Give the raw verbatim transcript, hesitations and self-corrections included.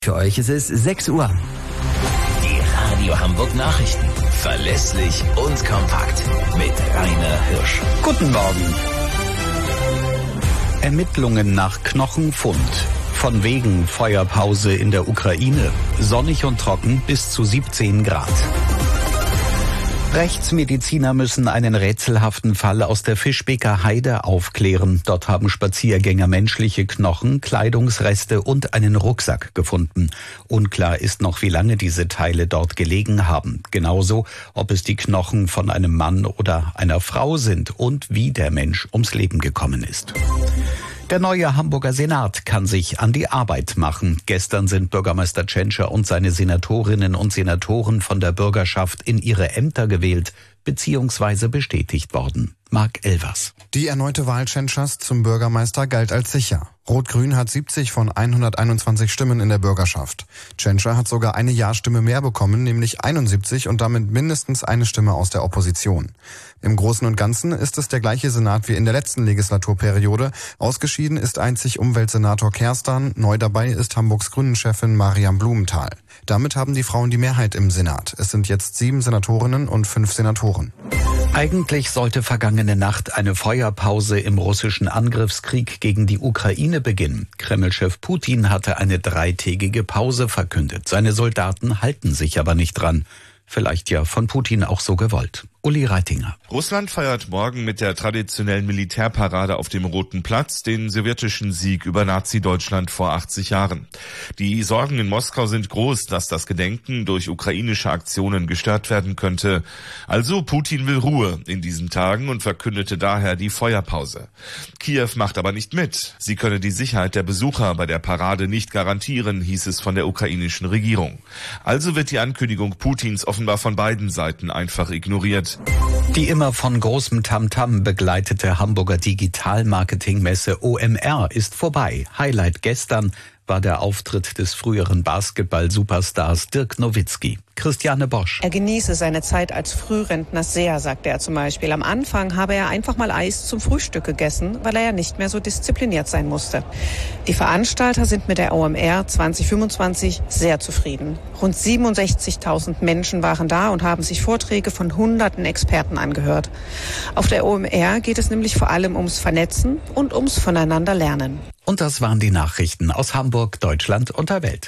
Für euch ist es sechs Uhr. Die Radio Hamburg Nachrichten. Verlässlich und kompakt. Mit Rainer Hirsch. Guten Morgen. Ermittlungen nach Knochenfund. Von wegen Feuerpause in der Ukraine. Sonnig und trocken bis zu siebzehn Grad. Rechtsmediziner müssen einen rätselhaften Fall aus der Fischbeker Heide aufklären. Dort haben Spaziergänger menschliche Knochen, Kleidungsreste und einen Rucksack gefunden. Unklar ist noch, wie lange diese Teile dort gelegen haben. Genauso, ob es die Knochen von einem Mann oder einer Frau sind und wie der Mensch ums Leben gekommen ist. Der neue Hamburger Senat kann sich an die Arbeit machen. Gestern sind Bürgermeister Tschentscher und seine Senatorinnen und Senatoren von der Bürgerschaft in ihre Ämter gewählt bzw. bestätigt worden. Marc Elvers. Die erneute Wahl Tschentschers zum Bürgermeister galt als sicher. Rot-Grün hat siebzig von hunderteinundzwanzig Stimmen in der Bürgerschaft. Tschentscher hat sogar eine Ja-Stimme mehr bekommen, nämlich einundsiebzig und damit mindestens eine Stimme aus der Opposition. Im Großen und Ganzen ist es der gleiche Senat wie in der letzten Legislaturperiode. Ausgeschieden ist einzig Umweltsenator Kerstan. Neu dabei ist Hamburgs Grünen-Chefin Mariam Blumenthal. Damit haben die Frauen die Mehrheit im Senat. Es sind jetzt sieben Senatorinnen und fünf Senatoren. Eigentlich sollte vergangene Nacht eine Feuerpause im russischen Angriffskrieg gegen die Ukraine beginnen. Kreml-Chef Putin hatte eine dreitägige Pause verkündet. Seine Soldaten halten sich aber nicht dran. Vielleicht ja von Putin auch so gewollt. Uli Reitinger. Russland feiert morgen mit der traditionellen Militärparade auf dem Roten Platz den sowjetischen Sieg über Nazi-Deutschland vor achtzig Jahren. Die Sorgen in Moskau sind groß, dass das Gedenken durch ukrainische Aktionen gestört werden könnte. Also Putin will Ruhe in diesen Tagen und verkündete daher die Feuerpause. Kiew macht aber nicht mit. Sie könne die Sicherheit der Besucher bei der Parade nicht garantieren, hieß es von der ukrainischen Regierung. Also wird die Ankündigung Putins offenbar von beiden Seiten einfach ignoriert. Die immer von großem Tamtam begleitete Hamburger Digital-Marketing-Messe O M R ist vorbei. Highlight gestern war der Auftritt des früheren Basketball-Superstars Dirk Nowitzki. Christiane Bosch. Er genieße seine Zeit als Frührentner sehr, sagte er zum Beispiel. Am Anfang habe er einfach mal Eis zum Frühstück gegessen, weil er ja nicht mehr so diszipliniert sein musste. Die Veranstalter sind mit der O M R zwanzig fünfundzwanzig sehr zufrieden. Rund siebenundsechzigtausend Menschen waren da und haben sich Vorträge von hunderten Experten angehört. Auf der O M R geht es nämlich vor allem ums Vernetzen und ums Voneinander lernen. Und das waren die Nachrichten aus Hamburg, Deutschland und der Welt.